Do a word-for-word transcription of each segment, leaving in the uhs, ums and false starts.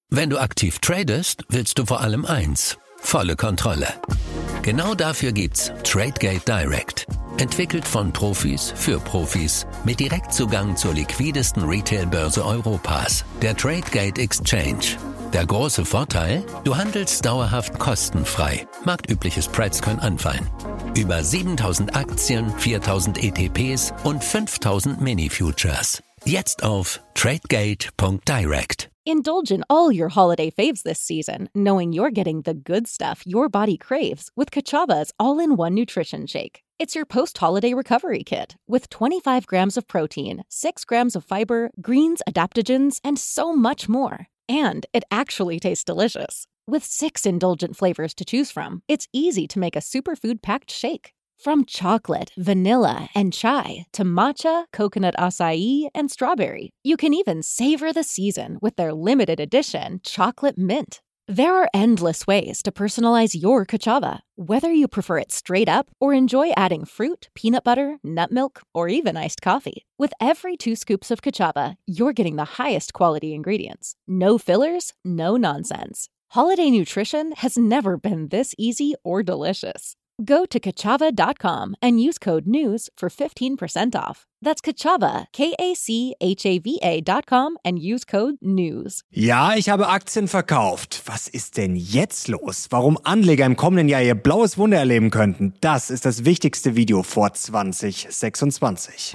Wenn du aktiv tradest, willst du vor allem eins: volle Kontrolle. Genau dafür gibt's Tradegate Direct. Entwickelt von Profis für Profis mit Direktzugang zur liquidesten Retail-Börse Europas, der Tradegate Exchange. Der große Vorteil? Du handelst dauerhaft kostenfrei. Marktübliche Spreads können anfallen. Über siebentausend Aktien, viertausend E T Ps und fünftausend Mini-Futures. Jetzt auf tradegate Punkt direct. Indulge in all your holiday faves this season, knowing you're getting the good stuff your body craves with Kachava's all-in-one nutrition shake. It's your post-holiday recovery kit with twenty-five grams of protein, six grams of fiber, greens, adaptogens, and so much more. And it actually tastes delicious. With six indulgent flavors to choose from, it's easy to make a superfood-packed shake. From chocolate, vanilla, and chai to matcha, coconut acai, and strawberry, you can even savor the season with their limited edition chocolate mint. There are endless ways to personalize your Kachava, whether you prefer it straight up or enjoy adding fruit, peanut butter, nut milk, or even iced coffee. With every two scoops of Kachava, you're getting the highest quality ingredients. No fillers, no nonsense. Holiday nutrition has never been this easy or delicious. Go to kachava dot com and use code NEWS for fifteen percent off. That's Kachava, K A C H A V A dot com and use code NEWS. Ja, ich habe Aktien verkauft. Was ist denn jetzt los? Warum Anleger im kommenden Jahr ihr blaues Wunder erleben könnten, das ist das wichtigste Video vor zwanzig sechsundzwanzig.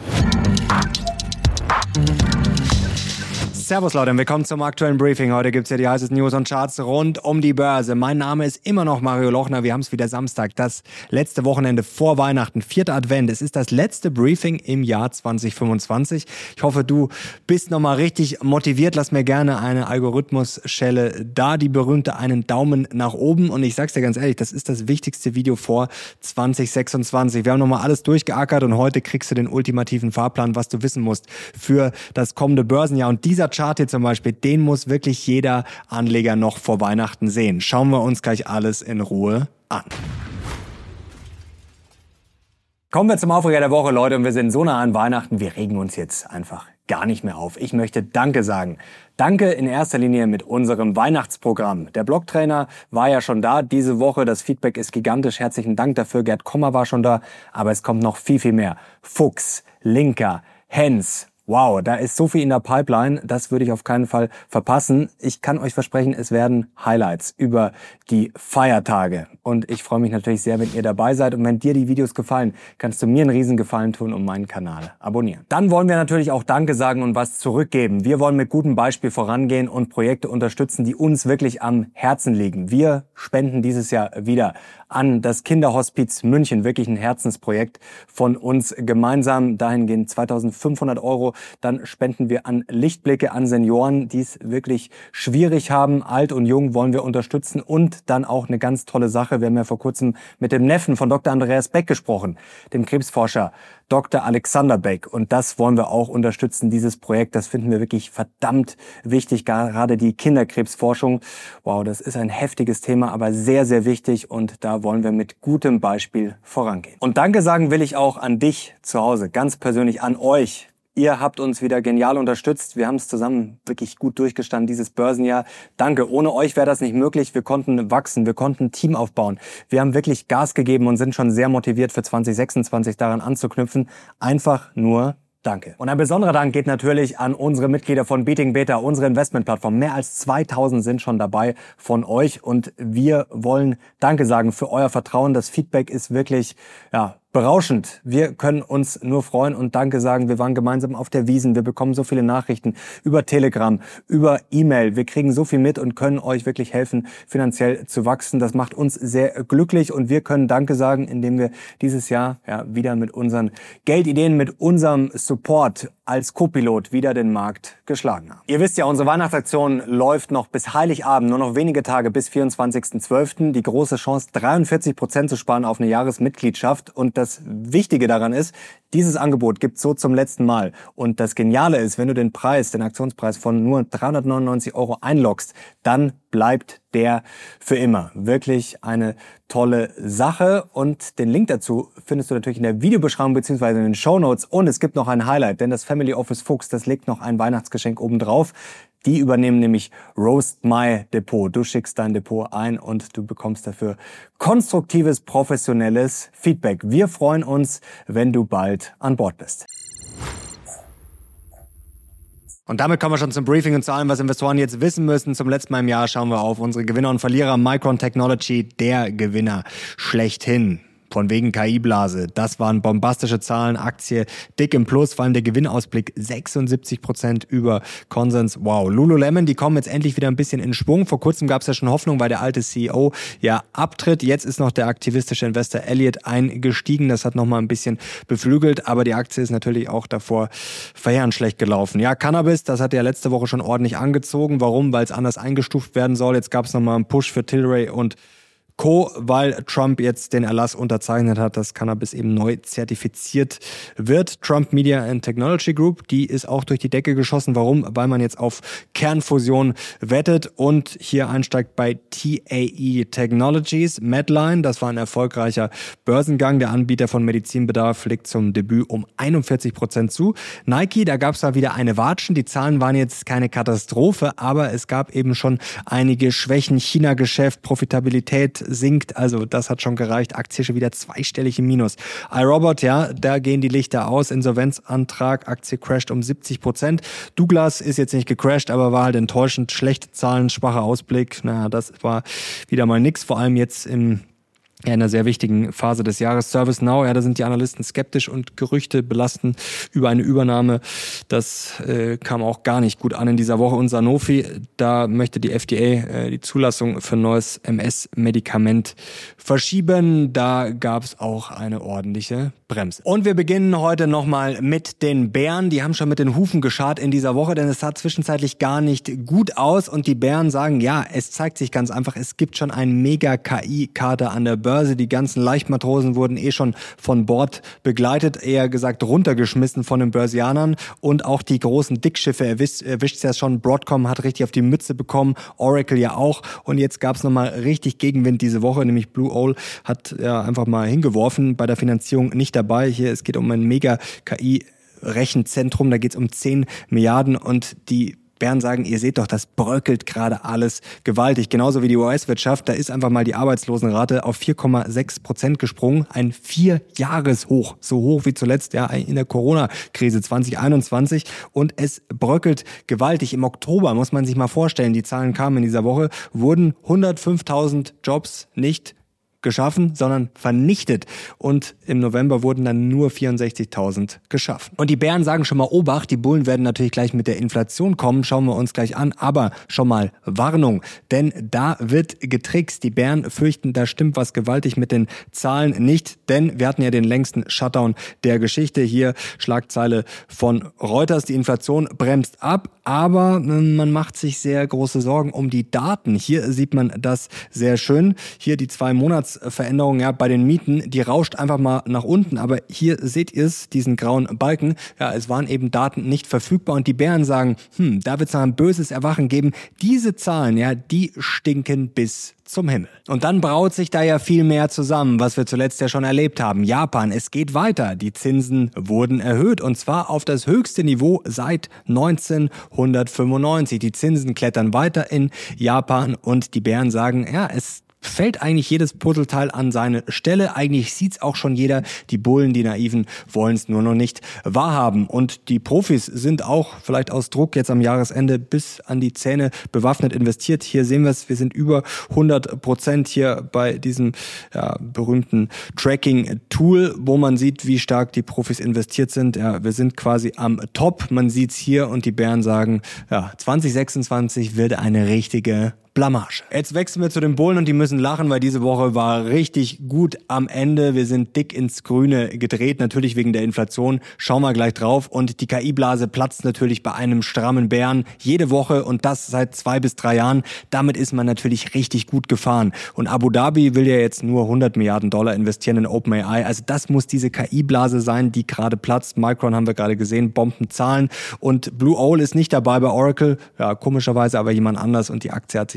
Servus Leute und willkommen zum aktuellen Briefing. Heute gibt's ja die heißesten News und Charts rund um die Börse. Mein Name ist immer noch Mario Lochner. Wir haben es wieder Samstag, das letzte Wochenende vor Weihnachten, vierter Advent. Es ist das letzte Briefing im Jahr zwanzig fünfundzwanzig. Ich hoffe, du bist nochmal richtig motiviert. Lass mir gerne eine Algorithmus-Schelle da, die berühmte einen Daumen nach oben. Und ich sag's dir ganz ehrlich, das ist das wichtigste Video vor zwanzig sechsundzwanzig. Wir haben nochmal alles durchgeackert und heute kriegst du den ultimativen Fahrplan, was du wissen musst für das kommende Börsenjahr. Und dieser Chart hier zum Beispiel, den muss wirklich jeder Anleger noch vor Weihnachten sehen. Schauen wir uns gleich alles in Ruhe an. Kommen wir zum Aufreger der Woche, Leute, und wir sind so nah an Weihnachten, wir regen uns jetzt einfach gar nicht mehr auf. Ich möchte Danke sagen. Danke in erster Linie mit unserem Weihnachtsprogramm. Der Blocktrainer war ja schon da diese Woche. Das Feedback ist gigantisch. Herzlichen Dank dafür. Gerd Kommer war schon da, aber es kommt noch viel, viel mehr. Fuchs, Linker, Hens. Wow, da ist so viel in der Pipeline, das würde ich auf keinen Fall verpassen. Ich kann euch versprechen, es werden Highlights über die Feiertage. Und ich freue mich natürlich sehr, wenn ihr dabei seid. Und wenn dir die Videos gefallen, kannst du mir einen riesen Gefallen tun und meinen Kanal abonnieren. Dann wollen wir natürlich auch Danke sagen und was zurückgeben. Wir wollen mit gutem Beispiel vorangehen und Projekte unterstützen, die uns wirklich am Herzen liegen. Wir spenden dieses Jahr wieder an das Kinderhospiz München, wirklich ein Herzensprojekt von uns gemeinsam. Dahin gehen zweitausendfünfhundert Euro. Dann spenden wir an Lichtblicke, an Senioren, die es wirklich schwierig haben. Alt und jung wollen wir unterstützen. Und dann auch eine ganz tolle Sache. Wir haben ja vor kurzem mit dem Neffen von Doktor Andreas Beck gesprochen, dem Krebsforscher Doktor Alexander Beck. Und das wollen wir auch unterstützen, dieses Projekt. Das finden wir wirklich verdammt wichtig, gerade die Kinderkrebsforschung. Wow, das ist ein heftiges Thema, aber sehr, sehr wichtig. Und da wollen wir mit gutem Beispiel vorangehen. Und Danke sagen will ich auch an dich zu Hause, ganz persönlich an euch. Ihr habt uns wieder genial unterstützt. Wir haben es zusammen wirklich gut durchgestanden, dieses Börsenjahr. Danke. Ohne euch wäre das nicht möglich. Wir konnten wachsen, wir konnten ein Team aufbauen. Wir haben wirklich Gas gegeben und sind schon sehr motiviert für zwanzig sechsundzwanzig daran anzuknüpfen. Einfach nur Danke. Und ein besonderer Dank geht natürlich an unsere Mitglieder von Beating Beta, unsere Investmentplattform. Mehr als zweitausend sind schon dabei von euch und wir wollen Danke sagen für euer Vertrauen. Das Feedback ist wirklich, ja, berauschend. Wir können uns nur freuen und Danke sagen. Wir waren gemeinsam auf der Wiesn. Wir bekommen so viele Nachrichten über Telegram, über E-Mail. Wir kriegen so viel mit und können euch wirklich helfen, finanziell zu wachsen. Das macht uns sehr glücklich und wir können Danke sagen, indem wir dieses Jahr ja wieder mit unseren Geldideen, mit unserem Support als Co-Pilot wieder den Markt geschlagen haben. Ihr wisst ja, unsere Weihnachtsaktion läuft noch bis Heiligabend, nur noch wenige Tage bis vierundzwanzigsten zwölften Die große Chance, dreiundvierzig Prozent zu sparen auf eine Jahresmitgliedschaft. Und das Wichtige daran ist, dieses Angebot gibt's so zum letzten Mal. Und das Geniale ist, wenn du den Preis, den Aktionspreis von nur dreihundertneunundneunzig Euro einloggst, dann bleibt der für immer. Wirklich eine tolle Sache. Und den Link dazu findest du natürlich in der Videobeschreibung bzw. in den Shownotes. Und es gibt noch ein Highlight, denn das Family Office Fuchs, das legt noch ein Weihnachtsgeschenk oben drauf. Die übernehmen nämlich Roast My Depot. Du schickst dein Depot ein und du bekommst dafür konstruktives, professionelles Feedback. Wir freuen uns, wenn du bald an Bord bist. Und damit kommen wir schon zum Briefing und zu allem, was Investoren jetzt wissen müssen. Zum letzten Mal im Jahr schauen wir auf unsere Gewinner und Verlierer. Micron Technology, der Gewinner schlechthin. Von wegen K I-Blase. Das waren bombastische Zahlen. Aktie dick im Plus. Vor allem der Gewinnausblick sechsundsiebzig Prozent über Konsens. Wow. Lululemon, die kommen jetzt endlich wieder ein bisschen in Schwung. Vor kurzem gab es ja schon Hoffnung, weil der alte C E O ja abtritt. Jetzt ist noch der aktivistische Investor Elliott eingestiegen. Das hat nochmal ein bisschen beflügelt. Aber die Aktie ist natürlich auch davor verheerend schlecht gelaufen. Ja, Cannabis, das hat ja letzte Woche schon ordentlich angezogen. Warum? Weil es anders eingestuft werden soll. Jetzt gab es nochmal einen Push für Tilray und Co., weil Trump jetzt den Erlass unterzeichnet hat, dass Cannabis eben neu zertifiziert wird. Trump Media and Technology Group, die ist auch durch die Decke geschossen. Warum? Weil man jetzt auf Kernfusion wettet und hier einsteigt bei T A E Technologies. Medline, das war ein erfolgreicher Börsengang. Der Anbieter von Medizinbedarf legt zum Debüt um einundvierzig Prozent zu. Nike, da gab es da wieder eine Watschen. Die Zahlen waren jetzt keine Katastrophe, aber es gab eben schon einige Schwächen. China-Geschäft, Profitabilität sinkt, also das hat schon gereicht. Aktie schon wieder zweistellig im Minus. iRobot, ja, da gehen die Lichter aus. Insolvenzantrag, Aktie crasht um siebzig Prozent. Douglas ist jetzt nicht gecrasht, aber war halt enttäuschend. Schlechte Zahlen, schwacher Ausblick. Naja, das war wieder mal nix, vor allem jetzt im Ja, in einer sehr wichtigen Phase des Jahres. ServiceNow, ja, da sind die Analysten skeptisch und Gerüchte belasten über eine Übernahme. Das äh, kam auch gar nicht gut an in dieser Woche. Und Sanofi, da möchte die F D A äh, die Zulassung für ein neues M S-Medikament verschieben. Da gab es auch eine ordentliche Bremse. Und wir beginnen heute nochmal mit den Bären. Die haben schon mit den Hufen geschart in dieser Woche, denn es sah zwischenzeitlich gar nicht gut aus. Und die Bären sagen, ja, es zeigt sich ganz einfach, es gibt schon einen Mega-K I-Kater an der Börse. Die ganzen Leichtmatrosen wurden eh schon von Bord begleitet, eher gesagt runtergeschmissen von den Börsianern. Und auch die großen Dickschiffe erwischt es ja schon. Broadcom hat richtig auf die Mütze bekommen, Oracle ja auch. Und jetzt gab es nochmal richtig Gegenwind diese Woche, nämlich Blue Owl hat ja einfach mal hingeworfen, bei der Finanzierung nicht dabei. Hier, es geht um ein Mega-K I-Rechenzentrum, da geht es um zehn Milliarden und die Bären sagen, ihr seht doch, das bröckelt gerade alles gewaltig. Genauso wie die U S-Wirtschaft, da ist einfach mal die Arbeitslosenrate auf vier Komma sechs Prozent gesprungen. Ein Vierjahreshoch, so hoch wie zuletzt ja in der Corona-Krise zwanzig einundzwanzig. Und es bröckelt gewaltig. Im Oktober, muss man sich mal vorstellen, die Zahlen kamen in dieser Woche, wurden hundertfünftausend Jobs nicht geschaffen, sondern vernichtet. Und im November wurden dann nur vierundsechzigtausend geschaffen. Und die Bären sagen schon mal Obacht, die Bullen werden natürlich gleich mit der Inflation kommen, schauen wir uns gleich an, aber schon mal Warnung, denn da wird getrickst. Die Bären fürchten, da stimmt was gewaltig mit den Zahlen nicht, denn wir hatten ja den längsten Shutdown der Geschichte. Hier Schlagzeile von Reuters, die Inflation bremst ab, aber man macht sich sehr große Sorgen um die Daten. Hier sieht man das sehr schön. Hier die zwei Monats Veränderung ja bei den Mieten, die rauscht einfach mal nach unten, aber hier seht ihr es, diesen grauen Balken, ja, es waren eben Daten nicht verfügbar und die Bären sagen, hm, da wird es noch ein böses Erwachen geben. Diese Zahlen, ja, die stinken bis zum Himmel. Und dann braut sich da ja viel mehr zusammen, was wir zuletzt ja schon erlebt haben. Japan, es geht weiter. Die Zinsen wurden erhöht und zwar auf das höchste Niveau seit neunzehnhundertfünfundneunzig. Die Zinsen klettern weiter in Japan und die Bären sagen, ja, es fällt eigentlich jedes Puzzleteil an seine Stelle. Eigentlich sieht's auch schon jeder. Die Bullen, die Naiven, wollen es nur noch nicht wahrhaben. Und die Profis sind auch vielleicht aus Druck jetzt am Jahresende bis an die Zähne bewaffnet investiert. Hier sehen wir es, wir sind über hundert Prozent hier bei diesem ja, berühmten Tracking-Tool, wo man sieht, wie stark die Profis investiert sind. Ja, wir sind quasi am Top. Man sieht's hier und die Bären sagen, ja, zwanzig sechsundzwanzig wird eine richtige Blamage. Jetzt wechseln wir zu den Bullen und die müssen lachen, weil diese Woche war richtig gut am Ende. Wir sind dick ins Grüne gedreht, natürlich wegen der Inflation. Schauen wir gleich drauf. Und die K I-Blase platzt natürlich bei einem strammen Bären jede Woche und das seit zwei bis drei Jahren. Damit ist man natürlich richtig gut gefahren. Und Abu Dhabi will ja jetzt nur hundert Milliarden Dollar investieren in OpenAI. Also das muss diese K I-Blase sein, die gerade platzt. Micron haben wir gerade gesehen, Bombenzahlen. Und Blue Owl ist nicht dabei bei Oracle. Ja, komischerweise aber jemand anders und die Aktie hat sich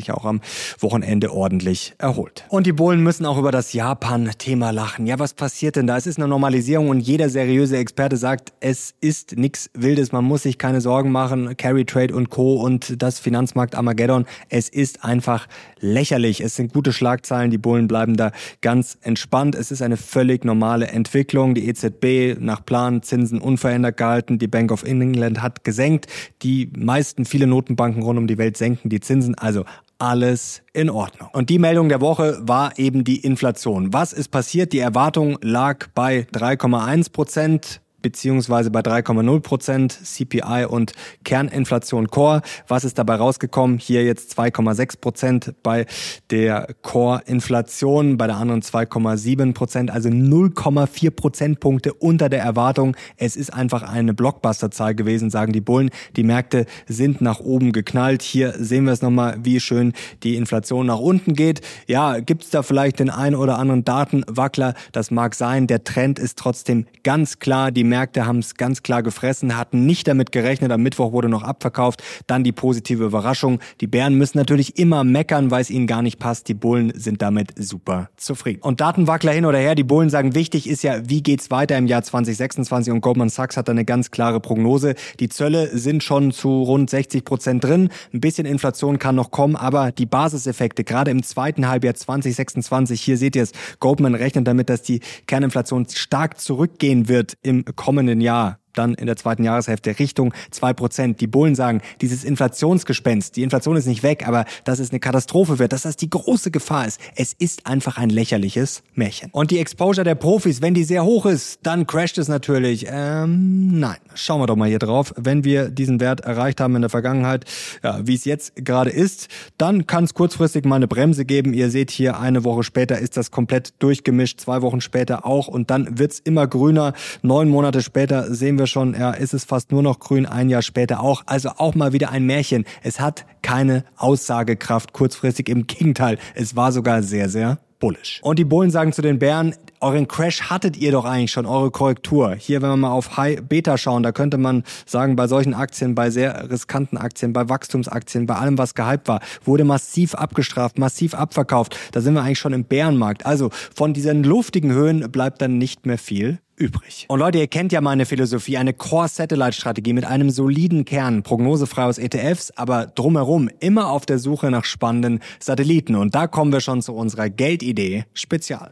sich auch am Wochenende ordentlich erholt. Und die Bullen müssen auch über das Japan-Thema lachen. Ja, was passiert denn da? Es ist eine Normalisierung und jeder seriöse Experte sagt, es ist nichts Wildes, man muss sich keine Sorgen machen. Carry Trade und Co. und das Finanzmarkt Armageddon, es ist einfach lächerlich. Es sind gute Schlagzeilen, die Bullen bleiben da ganz entspannt. Es ist eine völlig normale Entwicklung. Die E Z B nach Plan Zinsen unverändert gehalten. Die Bank of England hat gesenkt. Die meisten, viele Notenbanken rund um die Welt senken die Zinsen. Also alles in Ordnung. Und die Meldung der Woche war eben die Inflation. Was ist passiert? Die Erwartung lag bei drei Komma eins Prozent. Beziehungsweise bei drei Komma null Prozent C P I und Kerninflation Core. Was ist dabei rausgekommen? Hier jetzt zwei Komma sechs Prozent bei der Core-Inflation, bei der anderen zwei Komma sieben Prozent, also null Komma vier Prozentpunkte unter der Erwartung. Es ist einfach eine Blockbuster-Zahl gewesen, sagen die Bullen. Die Märkte sind nach oben geknallt. Hier sehen wir es nochmal, wie schön die Inflation nach unten geht. Ja, gibt es da vielleicht den einen oder anderen Datenwackler? Das mag sein. Der Trend ist trotzdem ganz klar. Die Märkte haben es ganz klar gefressen, hatten nicht damit gerechnet. Am Mittwoch wurde noch abverkauft. Dann die positive Überraschung. Die Bären müssen natürlich immer meckern, weil es ihnen gar nicht passt. Die Bullen sind damit super zufrieden. Und Datenwackler hin oder her, die Bullen sagen, wichtig ist ja, wie geht's weiter im Jahr zwanzig sechsundzwanzig? Und Goldman Sachs hat da eine ganz klare Prognose. Die Zölle sind schon zu rund sechzig Prozent drin. Ein bisschen Inflation kann noch kommen, aber die Basiseffekte, gerade im zweiten Halbjahr zwanzig sechsundzwanzig, hier seht ihr es, Goldman rechnet damit, dass die Kerninflation stark zurückgehen wird im kommenden Jahr. Dann in der zweiten Jahreshälfte Richtung zwei Prozent. Die Bullen sagen, dieses Inflationsgespenst, die Inflation ist nicht weg, aber dass es eine Katastrophe wird, dass das die große Gefahr ist. Es ist einfach ein lächerliches Märchen. Und die Exposure der Profis, wenn die sehr hoch ist, dann crasht es natürlich. Ähm, nein, schauen wir doch mal hier drauf. Wenn wir diesen Wert erreicht haben in der Vergangenheit, ja, wie es jetzt gerade ist, dann kann es kurzfristig mal eine Bremse geben. Ihr seht hier, eine Woche später ist das komplett durchgemischt, zwei Wochen später auch und dann wird's immer grüner. Neun Monate später sehen wir schon, ja, ist es fast nur noch grün, ein Jahr später auch. Also auch mal wieder ein Märchen. Es hat keine Aussagekraft kurzfristig. Im Gegenteil, es war sogar sehr, sehr bullish. Und die Bullen sagen zu den Bären, euren Crash hattet ihr doch eigentlich schon, eure Korrektur. Hier, wenn wir mal auf High Beta schauen, da könnte man sagen, bei solchen Aktien, bei sehr riskanten Aktien, bei Wachstumsaktien, bei allem, was gehypt war, wurde massiv abgestraft, massiv abverkauft. Da sind wir eigentlich schon im Bärenmarkt. Also von diesen luftigen Höhen bleibt dann nicht mehr viel übrig. Und Leute, ihr kennt ja meine Philosophie, eine Core-Satellite-Strategie mit einem soliden Kern, prognosefrei aus E T Fs, aber drumherum immer auf der Suche nach spannenden Satelliten. Und da kommen wir schon zu unserer Geldidee Spezial.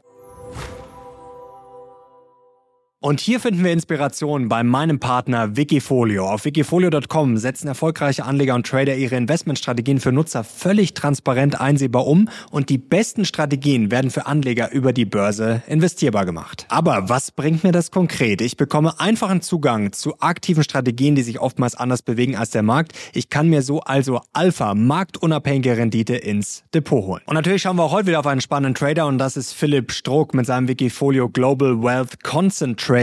Und hier finden wir Inspiration bei meinem Partner Wikifolio. Auf wikifolio Punkt com setzen erfolgreiche Anleger und Trader ihre Investmentstrategien für Nutzer völlig transparent einsehbar um und die besten Strategien werden für Anleger über die Börse investierbar gemacht. Aber was bringt mir das konkret? Ich bekomme einfachen Zugang zu aktiven Strategien, die sich oftmals anders bewegen als der Markt. Ich kann mir so also Alpha, marktunabhängige Rendite ins Depot holen. Und natürlich schauen wir auch heute wieder auf einen spannenden Trader und das ist Philipp Struck mit seinem Wikifolio Global Wealth Concentrated.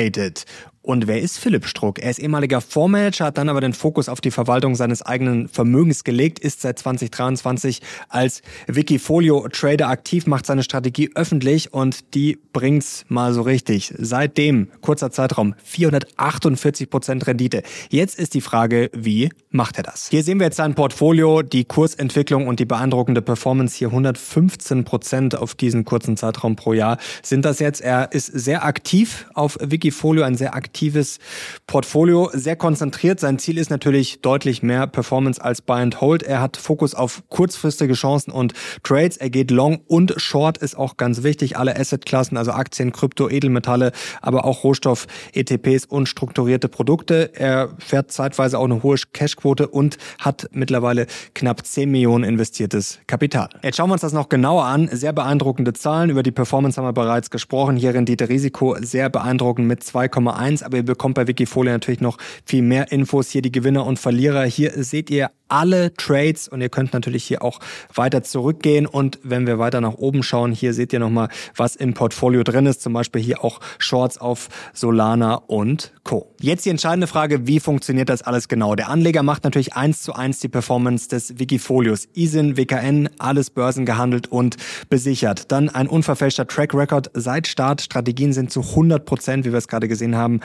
Und wer ist Philipp Struck? Er ist ehemaliger Fondsmanager, hat dann aber den Fokus auf die Verwaltung seines eigenen Vermögens gelegt, ist seit zwanzig dreiundzwanzig als Wikifolio-Trader aktiv, macht seine Strategie öffentlich und die bringt's mal so richtig. Seitdem, kurzer Zeitraum, vierhundertachtundvierzig Prozent Rendite. Jetzt ist die Frage, wie macht er das? Hier sehen wir jetzt sein Portfolio, die Kursentwicklung und die beeindruckende Performance. Hier hundertfünfzehn Prozent auf diesen kurzen Zeitraum pro Jahr sind das jetzt. Er ist sehr aktiv auf Wikifolio, ein sehr aktives Portfolio, sehr konzentriert. Sein Ziel ist natürlich deutlich mehr Performance als Buy and Hold. Er hat Fokus auf kurzfristige Chancen und Trades. Er geht Long und Short, ist auch ganz wichtig. Alle Assetklassen, also Aktien, Krypto, Edelmetalle, aber auch Rohstoff, E T Ps und strukturierte Produkte. Er fährt zeitweise auch eine hohe Cashquote und hat mittlerweile knapp zehn Millionen investiertes Kapital. Jetzt schauen wir uns das noch genauer an. Sehr beeindruckende Zahlen. Über die Performance haben wir bereits gesprochen. Hier Rendite-Risiko sehr beeindruckend mit zwei Komma eins. Aber ihr bekommt bei Wikifolio natürlich noch viel mehr Infos. Hier die Gewinner und Verlierer. Hier seht ihr alle Trades und ihr könnt natürlich hier auch weiter zurückgehen und wenn wir weiter nach oben schauen, hier seht ihr nochmal, was im Portfolio drin ist, zum Beispiel hier auch Shorts auf Solana und Co. Jetzt die entscheidende Frage, wie funktioniert das alles genau? Der Anleger macht natürlich eins zu eins die Performance des Wikifolios. I S I N, W K N, alles börsengehandelt und besichert. Dann ein unverfälschter Track Record seit Start. Strategien sind zu hundert Prozent, wie wir es gerade gesehen haben,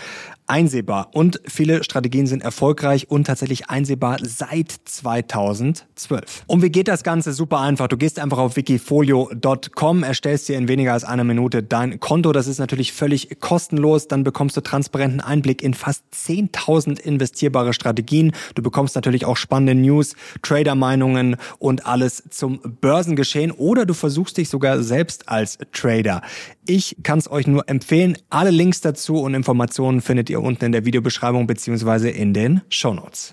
einsehbar. Und viele Strategien sind erfolgreich und tatsächlich einsehbar seit zweitausendzwölf. Und wie geht das Ganze? Super einfach. Du gehst einfach auf wikifolio punkt com, erstellst dir in weniger als einer Minute dein Konto. Das ist natürlich völlig kostenlos. Dann bekommst du transparenten Einblick in fast zehntausend investierbare Strategien. Du bekommst natürlich auch spannende News, Trader-Meinungen und alles zum Börsengeschehen. Oder du versuchst dich sogar selbst als Trader. Ich kann es euch nur empfehlen. Alle Links dazu und Informationen findet ihr unten in der Videobeschreibung bzw. in den Shownotes.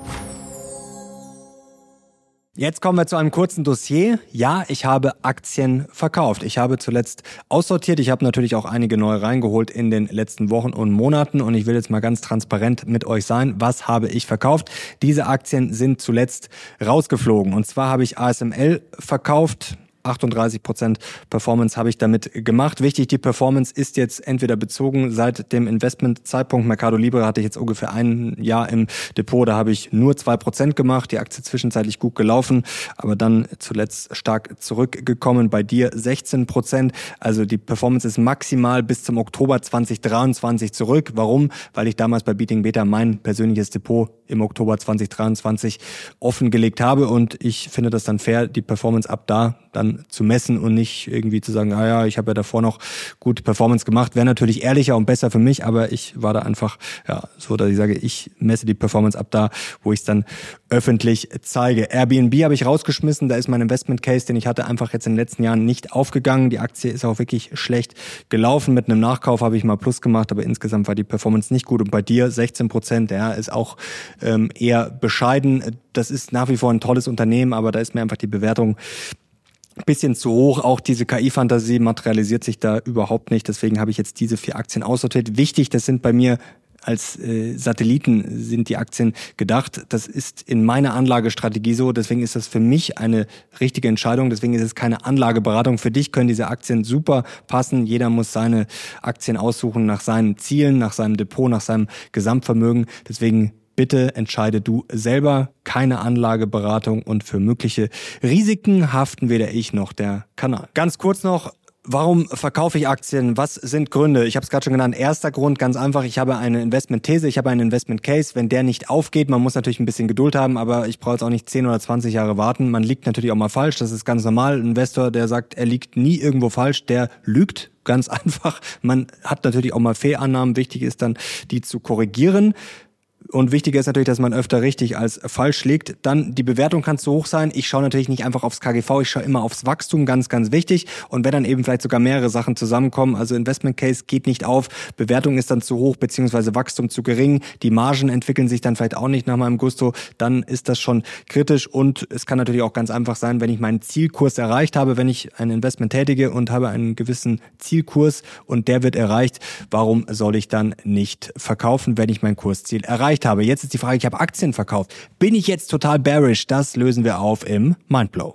Jetzt kommen wir zu einem kurzen Dossier. Ja, ich habe Aktien verkauft. Ich habe zuletzt aussortiert. Ich habe natürlich auch einige neue reingeholt in den letzten Wochen und Monaten. Und ich will jetzt mal ganz transparent mit euch sein. Was habe ich verkauft? Diese Aktien sind zuletzt rausgeflogen. Und zwar habe ich A S M L verkauft. achtunddreißig Prozent Performance habe ich damit gemacht. Wichtig, die Performance ist jetzt entweder bezogen seit dem Investmentzeitpunkt. Mercado Libre hatte ich jetzt ungefähr ein Jahr im Depot. Da habe ich nur zwei Prozent gemacht. Die Aktie zwischenzeitlich gut gelaufen, aber dann zuletzt stark zurückgekommen. Bei dir sechzehn Prozent. Also die Performance ist maximal bis zum Oktober zweitausenddreiundzwanzig zurück. Warum? Weil ich damals bei Beating Beta mein persönliches Depot im Oktober zweitausenddreiundzwanzig offengelegt habe. Und ich finde das dann fair, die Performance ab da dann zu messen und nicht irgendwie zu sagen, ah ja, ich habe ja davor noch gute Performance gemacht. Wäre natürlich ehrlicher und besser für mich, aber ich war da einfach ja so, dass ich sage, ich messe die Performance ab da, wo ich es dann öffentlich zeige. Airbnb habe ich rausgeschmissen, da ist mein Investment Case, den ich hatte, einfach jetzt in den letzten Jahren nicht aufgegangen. Die Aktie ist auch wirklich schlecht gelaufen. Mit einem Nachkauf habe ich mal Plus gemacht, aber insgesamt war die Performance nicht gut. Und bei dir sechzehn Prozent, ja, ist auch ähm, eher bescheiden. Das ist nach wie vor ein tolles Unternehmen, aber da ist mir einfach die Bewertung bisschen zu hoch. Auch diese K I-Fantasie materialisiert sich da überhaupt nicht. Deswegen habe ich jetzt diese vier Aktien aussortiert. Wichtig, das sind bei mir als äh, Satelliten sind die Aktien gedacht. Das ist in meiner Anlagestrategie so. Deswegen ist das für mich eine richtige Entscheidung. Deswegen ist es keine Anlageberatung. Für dich können diese Aktien super passen. Jeder muss seine Aktien aussuchen nach seinen Zielen, nach seinem Depot, nach seinem Gesamtvermögen. Deswegen bitte entscheide du selber, keine Anlageberatung, und für mögliche Risiken haften weder ich noch der Kanal. Ganz kurz noch, warum verkaufe ich Aktien? Was sind Gründe? Ich habe es gerade schon genannt. Erster Grund, ganz einfach, ich habe eine Investment-These, ich habe einen Investment-Case. Wenn der nicht aufgeht, man muss natürlich ein bisschen Geduld haben, aber ich brauche jetzt auch nicht zehn oder zwanzig Jahre warten. Man liegt natürlich auch mal falsch, das ist ganz normal. Ein Investor, der sagt, er liegt nie irgendwo falsch, der lügt. Ganz einfach. Man hat natürlich auch mal Fehlannahmen. Wichtig ist dann, die zu korrigieren. Und wichtiger ist natürlich, dass man öfter richtig als falsch liegt. Dann, die Bewertung kann zu hoch sein. Ich schaue natürlich nicht einfach aufs K G V, ich schaue immer aufs Wachstum, ganz, ganz wichtig. Und wenn dann eben vielleicht sogar mehrere Sachen zusammenkommen, also Investment Case geht nicht auf, Bewertung ist dann zu hoch, beziehungsweise Wachstum zu gering, die Margen entwickeln sich dann vielleicht auch nicht nach meinem Gusto, dann ist das schon kritisch. Und es kann natürlich auch ganz einfach sein, wenn ich meinen Zielkurs erreicht habe, wenn ich ein Investment tätige und habe einen gewissen Zielkurs und der wird erreicht, warum soll ich dann nicht verkaufen, wenn ich mein Kursziel erreicht habe? Jetzt ist die Frage, ich habe Aktien verkauft. Bin ich jetzt total bearish? Das lösen wir auf im Mindblow.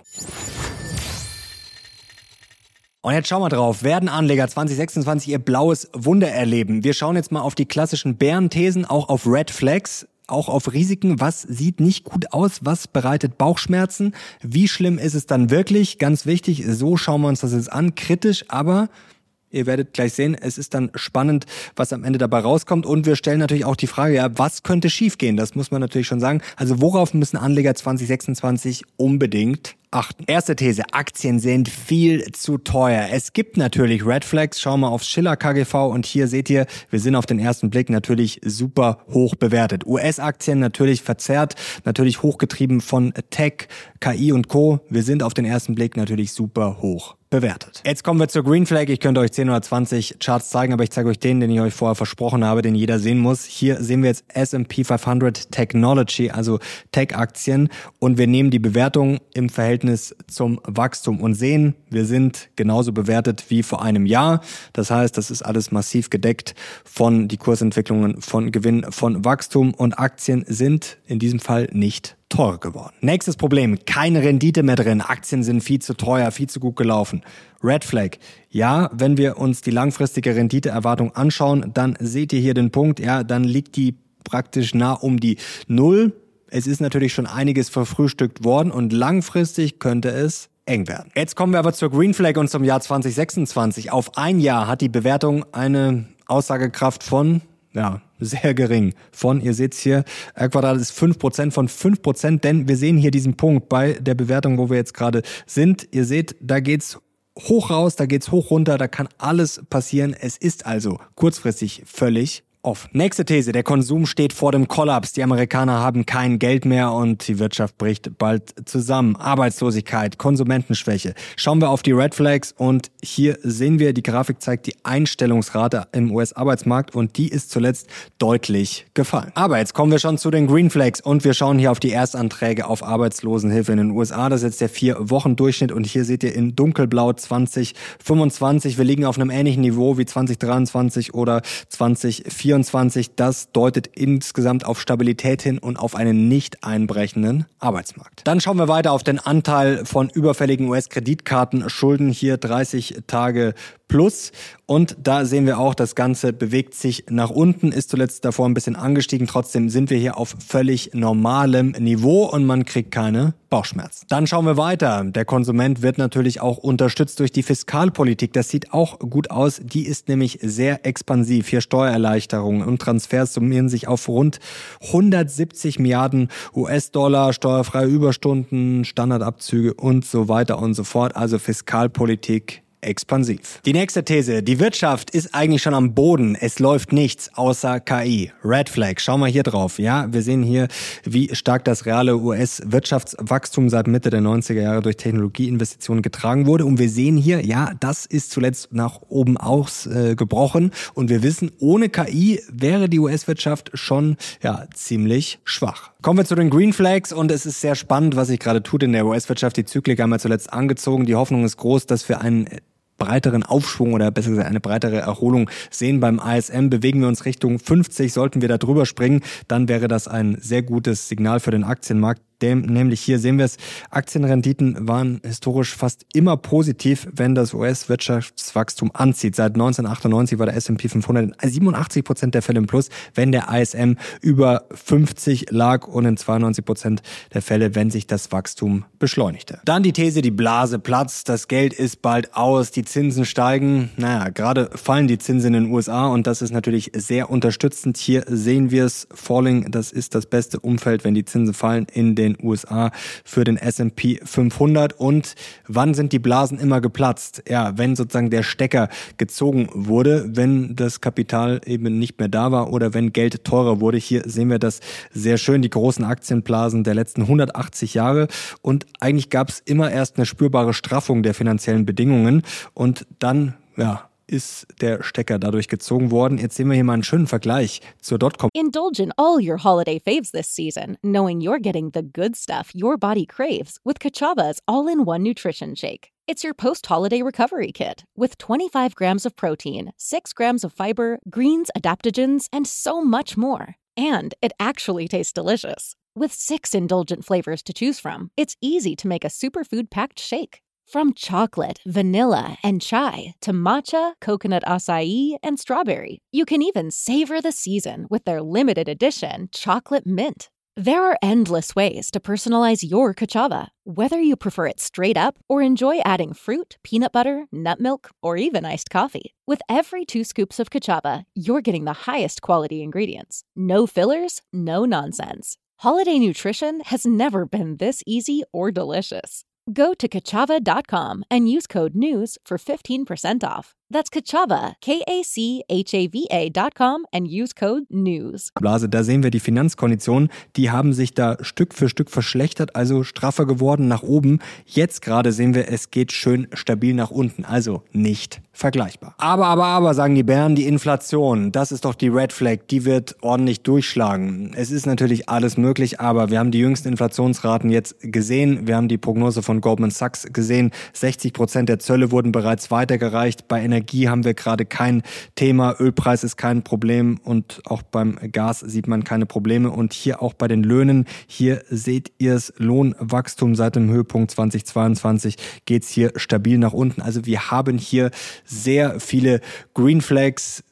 Und jetzt schauen wir drauf. Werden Anleger zwanzig sechsundzwanzig ihr blaues Wunder erleben? Wir schauen jetzt mal auf die klassischen Bärenthesen, auch auf Red Flags, auch auf Risiken. Was sieht nicht gut aus? Was bereitet Bauchschmerzen? Wie schlimm ist es dann wirklich? Ganz wichtig, so schauen wir uns das jetzt an. Kritisch, aber ihr werdet gleich sehen, es ist dann spannend, was am Ende dabei rauskommt. Und wir stellen natürlich auch die Frage, ja, was könnte schiefgehen? Das muss man natürlich schon sagen. Also worauf müssen Anleger zwanzig sechsundzwanzig unbedingt achten? Erste These, Aktien sind viel zu teuer. Es gibt natürlich Red Flags. Schauen wir aufs Schiller K G V und hier seht ihr, wir sind auf den ersten Blick natürlich super hoch bewertet. U S-Aktien natürlich verzerrt, natürlich hochgetrieben von Tech, K I und Co. Wir sind auf den ersten Blick natürlich super hoch bewertet. Jetzt kommen wir zur Green Flag. Ich könnte euch zehn oder zwanzig Charts zeigen, aber ich zeige euch den, den ich euch vorher versprochen habe, den jeder sehen muss. Hier sehen wir jetzt S and P fünfhundert Technology, also Tech-Aktien, und wir nehmen die Bewertung im Verhältnis zum Wachstum und sehen, wir sind genauso bewertet wie vor einem Jahr. Das heißt, das ist alles massiv gedeckt von die Kursentwicklungen, von Gewinn, von Wachstum, und Aktien sind in diesem Fall nicht teurer geworden. Nächstes Problem, keine Rendite mehr drin. Aktien sind viel zu teuer, viel zu gut gelaufen. Red Flag. Ja, wenn wir uns die langfristige Renditeerwartung anschauen, dann seht ihr hier den Punkt, ja, dann liegt die praktisch nah um die Null. Es ist natürlich schon einiges verfrühstückt worden und langfristig könnte es eng werden. Jetzt kommen wir aber zur Green Flag und zum Jahr zwanzig sechsundzwanzig. Auf ein Jahr hat die Bewertung eine Aussagekraft von ja, sehr gering. Von, ihr seht's hier, R-Quadrat ist fünf Prozent von fünf Prozent, denn wir sehen hier diesen Punkt bei der Bewertung, wo wir jetzt gerade sind. Ihr seht, da geht's hoch raus, da geht's hoch runter, da kann alles passieren. Es ist also kurzfristig völlig off. Nächste These, der Konsum steht vor dem Kollaps. Die Amerikaner haben kein Geld mehr und die Wirtschaft bricht bald zusammen. Arbeitslosigkeit, Konsumentenschwäche. Schauen wir auf die Red Flags und hier sehen wir, die Grafik zeigt die Einstellungsrate im U S-Arbeitsmarkt und die ist zuletzt deutlich gefallen. Aber jetzt kommen wir schon zu den Green Flags und wir schauen hier auf die Erstanträge auf Arbeitslosenhilfe in den U S A. Das ist jetzt der vier-Wochen-Durchschnitt und hier seht ihr in dunkelblau zwanzig fünfundzwanzig. Wir liegen auf einem ähnlichen Niveau wie zwanzig dreiundzwanzig oder zwanzig vierundzwanzig. Das deutet insgesamt auf Stabilität hin und auf einen nicht einbrechenden Arbeitsmarkt. Dann schauen wir weiter auf den Anteil von überfälligen U S-Kreditkartenschulden, hier dreißig Tage plus. Und da sehen wir auch, das Ganze bewegt sich nach unten, ist zuletzt davor ein bisschen angestiegen. Trotzdem sind wir hier auf völlig normalem Niveau und man kriegt keine Bauchschmerzen. Dann schauen wir weiter. Der Konsument wird natürlich auch unterstützt durch die Fiskalpolitik. Das sieht auch gut aus. Die ist nämlich sehr expansiv. Hier Steuererleichterungen und Transfers summieren sich auf rund hundertsiebzig Milliarden U S-Dollar, steuerfreie Überstunden, Standardabzüge und so weiter und so fort. Also Fiskalpolitik expansiv. Die nächste These. Die Wirtschaft ist eigentlich schon am Boden. Es läuft nichts außer K I. Red Flag. Schauen wir hier drauf. Ja, wir sehen hier, wie stark das reale U S-Wirtschaftswachstum seit Mitte der neunziger Jahre durch Technologieinvestitionen getragen wurde. Und wir sehen hier, ja, das ist zuletzt nach oben ausgebrochen. Äh, Und wir wissen, ohne K I wäre die U S-Wirtschaft schon, ja, ziemlich schwach. Kommen wir zu den Green Flags und es ist sehr spannend, was sich gerade tut in der U S-Wirtschaft. Die Zyklik haben wir zuletzt angezogen. Die Hoffnung ist groß, dass wir einen breiteren Aufschwung oder besser gesagt eine breitere Erholung sehen. Beim I S M bewegen wir uns Richtung fünfzig. Sollten wir da drüber springen, dann wäre das ein sehr gutes Signal für den Aktienmarkt. Dem, nämlich hier sehen wir es, Aktienrenditen waren historisch fast immer positiv, wenn das U S-Wirtschaftswachstum anzieht. Seit neunzehnhundertachtundneunzig war der S und P fünfhundert in siebenundachtzig Prozent der Fälle im Plus, wenn der I S M über fünfzig lag und in zweiundneunzig Prozent der Fälle, wenn sich das Wachstum beschleunigte. Dann die These, die Blase platzt, das Geld ist bald aus, die Zinsen steigen. Naja, gerade fallen die Zinsen in den U S A und das ist natürlich sehr unterstützend. Hier sehen wir es, Falling, das ist das beste Umfeld, wenn die Zinsen fallen in den U S A für den S und P fünfhundert. Und wann sind die Blasen immer geplatzt? Ja, wenn sozusagen der Stecker gezogen wurde, wenn das Kapital eben nicht mehr da war oder wenn Geld teurer wurde. Hier sehen wir das sehr schön, die großen Aktienblasen der letzten hundertachtzig Jahre. Und eigentlich gab es immer erst eine spürbare Straffung der finanziellen Bedingungen und dann, ja, ist der Stecker dadurch gezogen worden. Jetzt sehen wir hier mal einen schönen Vergleich zur Dotcom. Indulge in all your holiday faves this season, knowing you're getting the good stuff your body craves with Kachava's all-in-one nutrition shake. It's your post-holiday recovery kit with twenty-five grams of protein, six grams of fiber, greens, adaptogens, and so much more. And it actually tastes delicious. With six indulgent flavors to choose from, it's easy to make a superfood-packed shake. From chocolate, vanilla, and chai to matcha, coconut acai, and strawberry. You can even savor the season with their limited edition chocolate mint. There are endless ways to personalize your Kachava, whether you prefer it straight up or enjoy adding fruit, peanut butter, nut milk, or even iced coffee. With every two scoops of Kachava, you're getting the highest quality ingredients. No fillers, no nonsense. Holiday nutrition has never been this easy or delicious. Go to Kachava dot com and use code NEWS for fifteen percent off. That's Kachava, K A C H A V A dot com and use code NEWS. Blase, da sehen wir die Finanzkonditionen, die haben sich da Stück für Stück verschlechtert, also straffer geworden nach oben. Jetzt gerade sehen wir, es geht schön stabil nach unten, also nicht vergleichbar. Aber, aber, aber, sagen die Bären, die Inflation, das ist doch die Red Flag, die wird ordentlich durchschlagen. Es ist natürlich alles möglich, aber wir haben die jüngsten Inflationsraten jetzt gesehen. Wir haben die Prognose von Goldman Sachs gesehen. sechzig Prozent der Zölle wurden bereits weitergereicht. Bei Energie haben wir gerade kein Thema. Ölpreis ist kein Problem und auch beim Gas sieht man keine Probleme. Und hier auch bei den Löhnen, hier seht ihr es, Lohnwachstum seit dem Höhepunkt zweitausendzweiundzwanzig geht's hier stabil nach unten. Also wir haben hier sehr viele Green Flags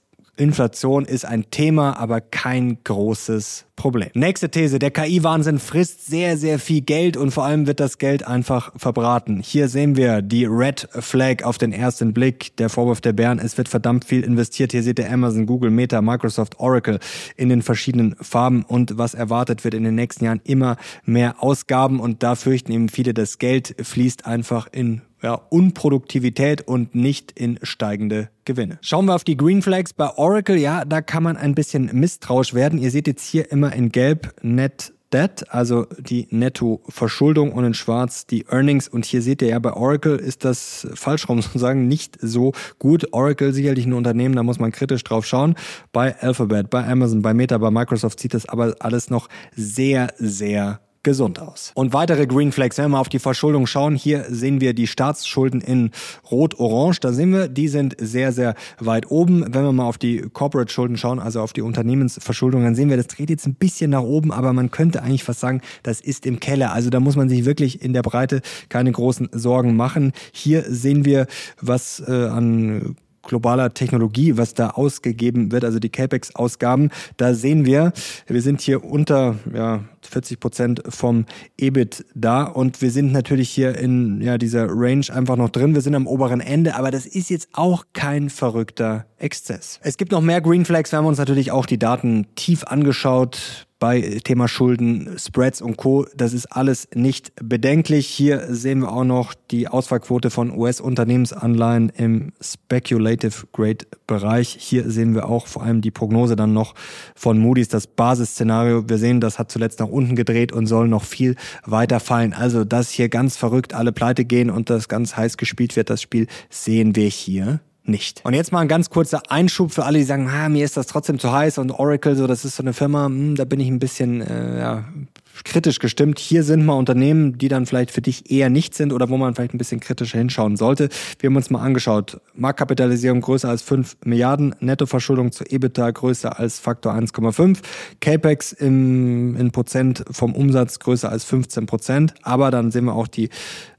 Inflation ist ein Thema, aber kein großes Problem. Nächste These, der K I-Wahnsinn frisst sehr, sehr viel Geld und vor allem wird das Geld einfach verbraten. Hier sehen wir die Red Flag auf den ersten Blick, der Vorwurf der Bären, es wird verdammt viel investiert. Hier seht ihr Amazon, Google, Meta, Microsoft, Oracle in den verschiedenen Farben und was erwartet wird in den nächsten Jahren immer mehr Ausgaben und da fürchten eben viele, das Geld fließt einfach in ja, Unproduktivität und nicht in steigende Gewinne. Schauen wir auf die Green Flags bei Oracle. Ja, da kann man ein bisschen misstrauisch werden. Ihr seht jetzt hier immer in Gelb Net Debt, also die Nettoverschuldung und in Schwarz die Earnings. Und hier seht ihr ja, bei Oracle ist das falsch rum sozusagen nicht so gut. Oracle sicherlich ein Unternehmen, da muss man kritisch drauf schauen. Bei Alphabet, bei Amazon, bei Meta, bei Microsoft sieht das aber alles noch sehr, sehr gesund aus. Und weitere Green Flags, wenn wir mal auf die Verschuldung schauen, hier sehen wir die Staatsschulden in Rot-Orange, da sehen wir, die sind sehr, sehr weit oben. Wenn wir mal auf die Corporate-Schulden schauen, also auf die Unternehmensverschuldung, dann sehen wir, das dreht jetzt ein bisschen nach oben, aber man könnte eigentlich fast sagen, das ist im Keller. Also da muss man sich wirklich in der Breite keine großen Sorgen machen. Hier sehen wir, was äh, an globaler Technologie, was da ausgegeben wird, also die CapEx-Ausgaben, da sehen wir, wir sind hier unter ja, vierzig Prozent vom E B I T da und wir sind natürlich hier in ja, dieser Range einfach noch drin. Wir sind am oberen Ende, aber das ist jetzt auch kein verrückter Exzess. Es gibt noch mehr Green Flags, wir haben uns natürlich auch die Daten tief angeschaut. Bei Thema Schulden, Spreads und Co. Das ist alles nicht bedenklich. Hier sehen wir auch noch die Ausfallquote von U S-Unternehmensanleihen im Speculative Grade Bereich. Hier sehen wir auch vor allem die Prognose dann noch von Moody's, das Basisszenario. Wir sehen, das hat zuletzt nach unten gedreht und soll noch viel weiter fallen. Also, dass hier ganz verrückt alle pleite gehen und das ganz heiß gespielt wird, das Spiel sehen wir hier nicht. Und jetzt mal ein ganz kurzer Einschub für alle, die sagen, ah, mir ist das trotzdem zu heiß und Oracle, so, das ist so eine Firma, hm, da bin ich ein bisschen äh, ja, kritisch gestimmt. Hier sind mal Unternehmen, die dann vielleicht für dich eher nicht sind oder wo man vielleicht ein bisschen kritischer hinschauen sollte. Wir haben uns mal angeschaut, Marktkapitalisierung größer als fünf Milliarden, Nettoverschuldung zu EBITDA größer als Faktor eins Komma fünf, Capex im, in Prozent vom Umsatz größer als fünfzehn Prozent, aber dann sehen wir auch die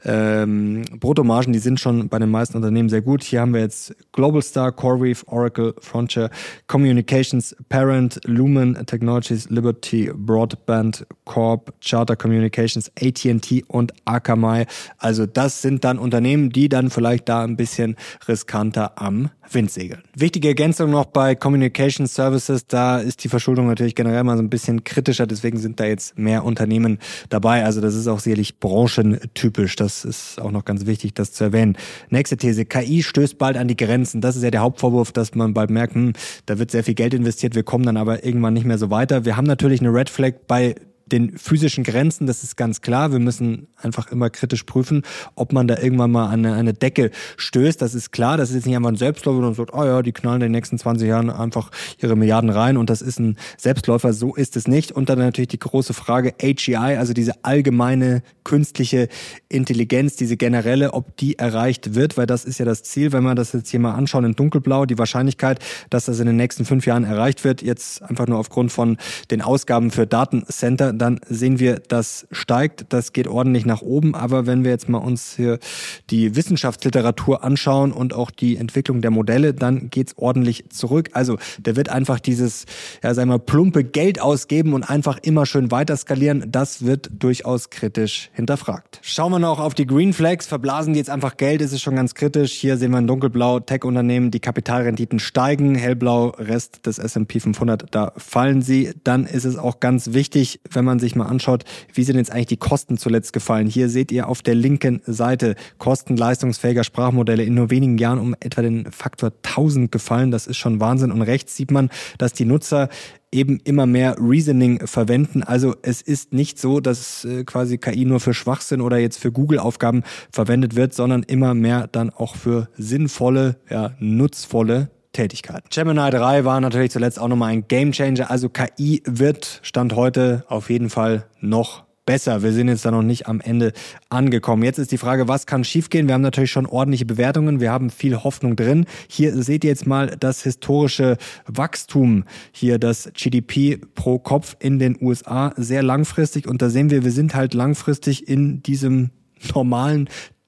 ähm, Bruttomargen, die sind schon bei den meisten Unternehmen sehr gut. Hier haben wir jetzt Globalstar, CoreWeave, Oracle, Frontier, Communications, Parent, Lumen Technologies, Liberty Broadband, Corp, Charter Communications, A T and T und Akamai. Also das sind dann Unternehmen, die dann vielleicht da ein bisschen riskanter am Wind segeln. Wichtige Ergänzung noch bei Communication Services, da ist die Verschuldung natürlich generell mal so ein bisschen kritischer, deswegen sind da jetzt mehr Unternehmen dabei. Also das ist auch sicherlich branchentypisch, das ist auch noch ganz wichtig, das zu erwähnen. Nächste These, K I stößt bald an die Grenzen. Das ist ja der Hauptvorwurf, dass man bald merkt, hm, da wird sehr viel Geld investiert, wir kommen dann aber irgendwann nicht mehr so weiter. Wir haben natürlich eine Red Flag bei den physischen Grenzen, das ist ganz klar. Wir müssen einfach immer kritisch prüfen, ob man da irgendwann mal an eine, eine Decke stößt. Das ist klar, das ist jetzt nicht einfach ein Selbstläufer, wo man sagt, oh ja, die knallen in den nächsten zwanzig Jahren einfach ihre Milliarden rein und das ist ein Selbstläufer. So ist es nicht. Und dann natürlich die große Frage H E I, also diese allgemeine künstliche Intelligenz, diese generelle, ob die erreicht wird, weil das ist ja das Ziel, wenn wir das jetzt hier mal anschauen in dunkelblau, die Wahrscheinlichkeit, dass das in den nächsten fünf Jahren erreicht wird, jetzt einfach nur aufgrund von den Ausgaben für Datencenter, dann sehen wir, das steigt, das geht ordentlich nach oben. Aber wenn wir jetzt mal uns hier die Wissenschaftsliteratur anschauen und auch die Entwicklung der Modelle, dann geht's ordentlich zurück. Also der wird einfach dieses, ja, sagen wir, plumpe Geld ausgeben und einfach immer schön weiter skalieren. Das wird durchaus kritisch hinterfragt. Schauen wir noch auf die Green Flags. Verblasen die jetzt einfach Geld, ist es schon ganz kritisch. Hier sehen wir in dunkelblau Tech-Unternehmen, die Kapitalrenditen steigen. Hellblau, Rest des S und P fünfhundert, da fallen sie. Dann ist es auch ganz wichtig, wenn man sich mal anschaut, wie sind jetzt eigentlich die Kosten zuletzt gefallen. Hier seht ihr auf der linken Seite Kosten leistungsfähiger Sprachmodelle in nur wenigen Jahren um etwa den Faktor tausend gefallen. Das ist schon Wahnsinn. Und rechts sieht man, dass die Nutzer eben immer mehr Reasoning verwenden. Also es ist nicht so, dass äh, quasi K I nur für Schwachsinn oder jetzt für Google-Aufgaben verwendet wird, sondern immer mehr dann auch für sinnvolle, ja, nutzvolle Tätigkeiten. Gemini drei war natürlich zuletzt auch nochmal ein Gamechanger. Also K I wird Stand heute auf jeden Fall noch besser. Wir sind jetzt da noch nicht am Ende angekommen. Jetzt ist die Frage, was kann schiefgehen? Wir haben natürlich schon ordentliche Bewertungen. Wir haben viel Hoffnung drin. Hier seht ihr jetzt mal das historische Wachstum. Hier das G D P pro Kopf in den U S A sehr langfristig. Und da sehen wir, wir sind halt langfristig in diesem normalen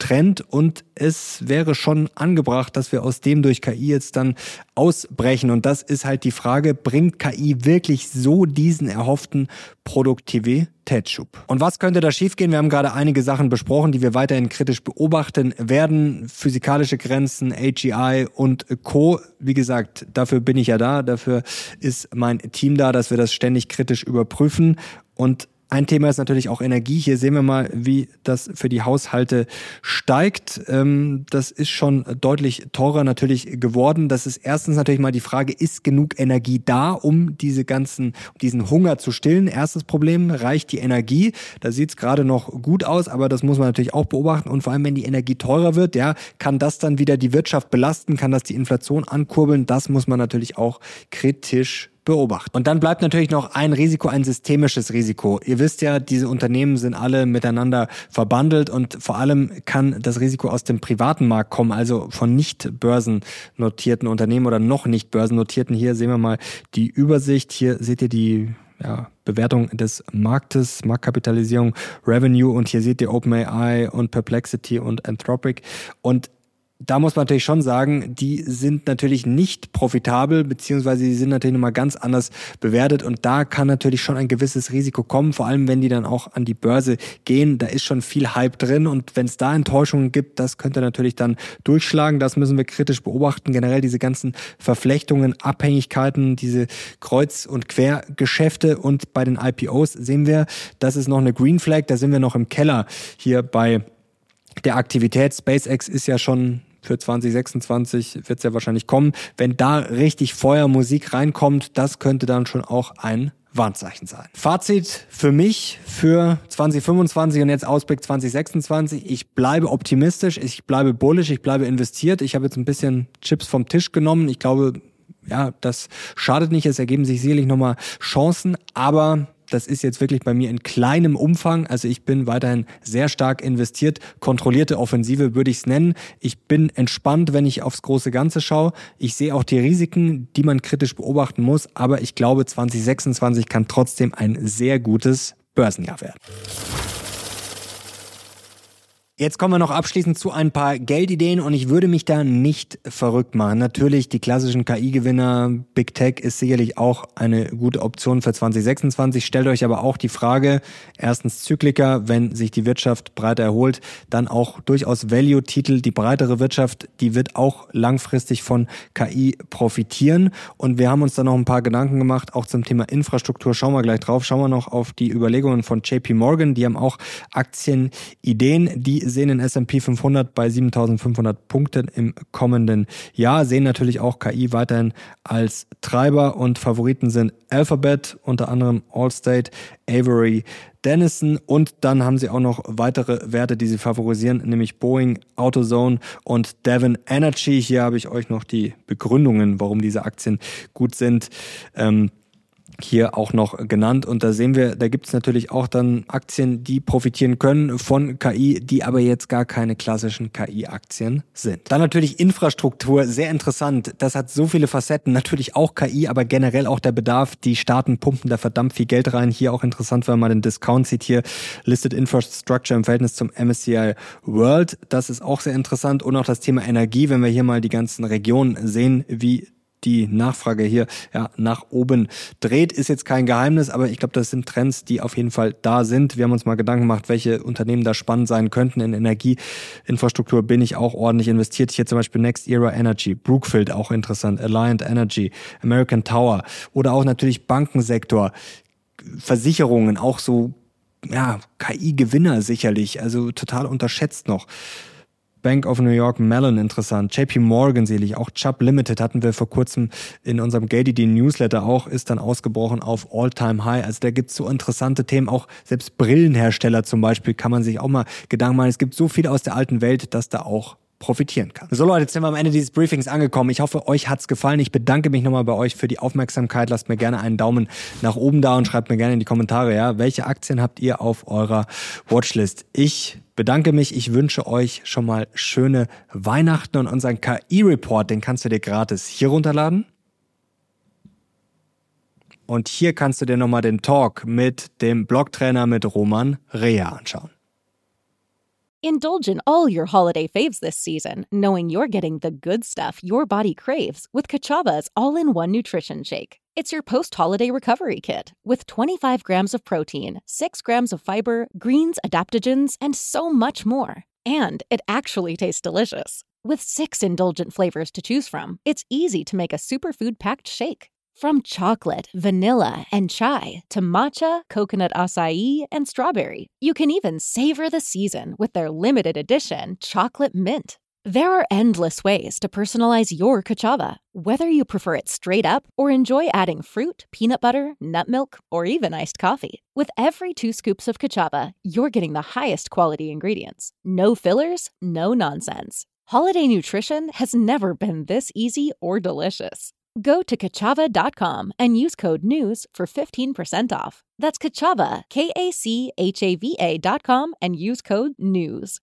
Trend und es wäre schon angebracht, dass wir aus dem durch K I jetzt dann ausbrechen. Und das ist halt die Frage, bringt K I wirklich so diesen erhofften Produktivitätsschub? Und was könnte da schiefgehen? Wir haben gerade einige Sachen besprochen, die wir weiterhin kritisch beobachten werden. Physikalische Grenzen, A G I und Co. Wie gesagt, dafür bin ich ja da, dafür ist mein Team da, dass wir das ständig kritisch überprüfen. Und ein Thema ist natürlich auch Energie. Hier sehen wir mal, wie das für die Haushalte steigt. Das ist schon deutlich teurer natürlich geworden. Das ist erstens natürlich mal die Frage, ist genug Energie da, um diese ganzen, um diesen Hunger zu stillen? Erstes Problem, reicht die Energie? Da sieht es gerade noch gut aus, aber das muss man natürlich auch beobachten. Und vor allem, wenn die Energie teurer wird, ja, kann das dann wieder die Wirtschaft belasten? Kann das die Inflation ankurbeln? Das muss man natürlich auch kritisch beobachten. Und dann bleibt natürlich noch ein Risiko, ein systemisches Risiko. Ihr wisst ja, diese Unternehmen sind alle miteinander verbandelt und vor allem kann das Risiko aus dem privaten Markt kommen, also von nicht börsennotierten Unternehmen oder noch nicht börsennotierten. Hier sehen wir mal die Übersicht. Hier seht ihr die ja, Bewertung des Marktes, Marktkapitalisierung, Revenue und hier seht ihr OpenAI und Perplexity und Anthropic und da muss man natürlich schon sagen, die sind natürlich nicht profitabel, beziehungsweise die sind natürlich nochmal ganz anders bewertet und da kann natürlich schon ein gewisses Risiko kommen, vor allem wenn die dann auch an die Börse gehen, da ist schon viel Hype drin und wenn es da Enttäuschungen gibt, das könnte natürlich dann durchschlagen, das müssen wir kritisch beobachten, generell diese ganzen Verflechtungen, Abhängigkeiten, diese Kreuz- und Quergeschäfte und bei den I P Os sehen wir, das ist noch eine Green Flag, da sind wir noch im Keller hier bei der Aktivität. SpaceX ist ja schon für zwanzig sechsundzwanzig, wird es ja wahrscheinlich kommen. Wenn da richtig Feuermusik reinkommt, das könnte dann schon auch ein Warnzeichen sein. Fazit für mich für zwanzig fünfundzwanzig und jetzt Ausblick zwanzig sechsundzwanzig. Ich bleibe optimistisch, ich bleibe bullish, ich bleibe investiert. Ich habe jetzt ein bisschen Chips vom Tisch genommen. Ich glaube, ja, das schadet nicht. Es ergeben sich sicherlich nochmal Chancen, aber das ist jetzt wirklich bei mir in kleinem Umfang. Also ich bin weiterhin sehr stark investiert. Kontrollierte Offensive würde ich es nennen. Ich bin entspannt, wenn ich aufs große Ganze schaue. Ich sehe auch die Risiken, die man kritisch beobachten muss. Aber ich glaube, zwanzig sechsundzwanzig kann trotzdem ein sehr gutes Börsenjahr werden. Jetzt kommen wir noch abschließend zu ein paar Geldideen und ich würde mich da nicht verrückt machen. Natürlich, die klassischen K I-Gewinner, Big Tech ist sicherlich auch eine gute Option für zwanzig sechsundzwanzig. Stellt euch aber auch die Frage, erstens Zykliker, wenn sich die Wirtschaft breiter erholt, dann auch durchaus Value-Titel. Die breitere Wirtschaft, die wird auch langfristig von K I profitieren. Und wir haben uns da noch ein paar Gedanken gemacht, auch zum Thema Infrastruktur. Schauen wir gleich drauf. Schauen wir noch auf die Überlegungen von J P Morgan. Die haben auch Aktienideen, die sehen den S and P fünfhundert bei siebentausendfünfhundert Punkten im kommenden Jahr, sehen natürlich auch K I weiterhin als Treiber und Favoriten sind Alphabet, unter anderem Allstate, Avery Dennison und dann haben sie auch noch weitere Werte, die sie favorisieren, nämlich Boeing, AutoZone und Devon Energy. Hier habe ich euch noch die Begründungen, warum diese Aktien gut sind, ähm, hier auch noch genannt und da sehen wir, da gibt es natürlich auch dann Aktien, die profitieren können von K I, die aber jetzt gar keine klassischen K I-Aktien sind. Dann natürlich Infrastruktur, sehr interessant, das hat so viele Facetten, natürlich auch K I, aber generell auch der Bedarf, die Staaten pumpen da verdammt viel Geld rein, hier auch interessant, wenn man den Discount sieht, hier Listed Infrastructure im Verhältnis zum M S C I World, das ist auch sehr interessant und auch das Thema Energie, wenn wir hier mal die ganzen Regionen sehen, wie die Nachfrage hier ja nach oben dreht, ist jetzt kein Geheimnis, aber ich glaube, das sind Trends, die auf jeden Fall da sind. Wir haben uns mal Gedanken gemacht, welche Unternehmen da spannend sein könnten. In Energieinfrastruktur bin ich auch ordentlich investiert. Hier zum Beispiel Next Era Energy, Brookfield auch interessant, Alliant Energy, American Tower oder auch natürlich Bankensektor, Versicherungen, auch so ja K I-Gewinner sicherlich, also total unterschätzt noch. Bank of New York Mellon interessant, J P Morgan sehe ich, auch Chubb Limited hatten wir vor kurzem in unserem Geldideen Newsletter auch, ist dann ausgebrochen auf All-Time-High. Also da gibt es so interessante Themen, auch selbst Brillenhersteller zum Beispiel kann man sich auch mal Gedanken machen. Es gibt so viel aus der alten Welt, dass da auch profitieren kann. So Leute, jetzt sind wir am Ende dieses Briefings angekommen. Ich hoffe, euch hat's gefallen. Ich bedanke mich nochmal bei euch für die Aufmerksamkeit. Lasst mir gerne einen Daumen nach oben da und schreibt mir gerne in die Kommentare, ja, welche Aktien habt ihr auf eurer Watchlist? Ich bedanke mich. Ich wünsche euch schon mal schöne Weihnachten und unseren K I-Report, den kannst du dir gratis hier runterladen. Und hier kannst du dir nochmal den Talk mit dem Blocktrainer mit Roman Rea anschauen. Indulge in all your holiday faves this season, knowing you're getting the good stuff your body craves with Kachava's all-in-one nutrition shake. It's your post-holiday recovery kit with twenty-five grams of protein, six grams of fiber, greens, adaptogens, and so much more. And it actually tastes delicious. With six indulgent flavors to choose from, it's easy to make a superfood-packed shake. From chocolate, vanilla, and chai to matcha, coconut acai, and strawberry, you can even savor the season with their limited edition chocolate mint. There are endless ways to personalize your Kachava, whether you prefer it straight up or enjoy adding fruit, peanut butter, nut milk, or even iced coffee. With every two scoops of Kachava, you're getting the highest quality ingredients. No fillers, no nonsense. Holiday nutrition has never been this easy or delicious. Go to Kachava dot com and use code NEWS for fifteen percent off. That's Kachava, K A C H A V A dot com, and use code NEWS.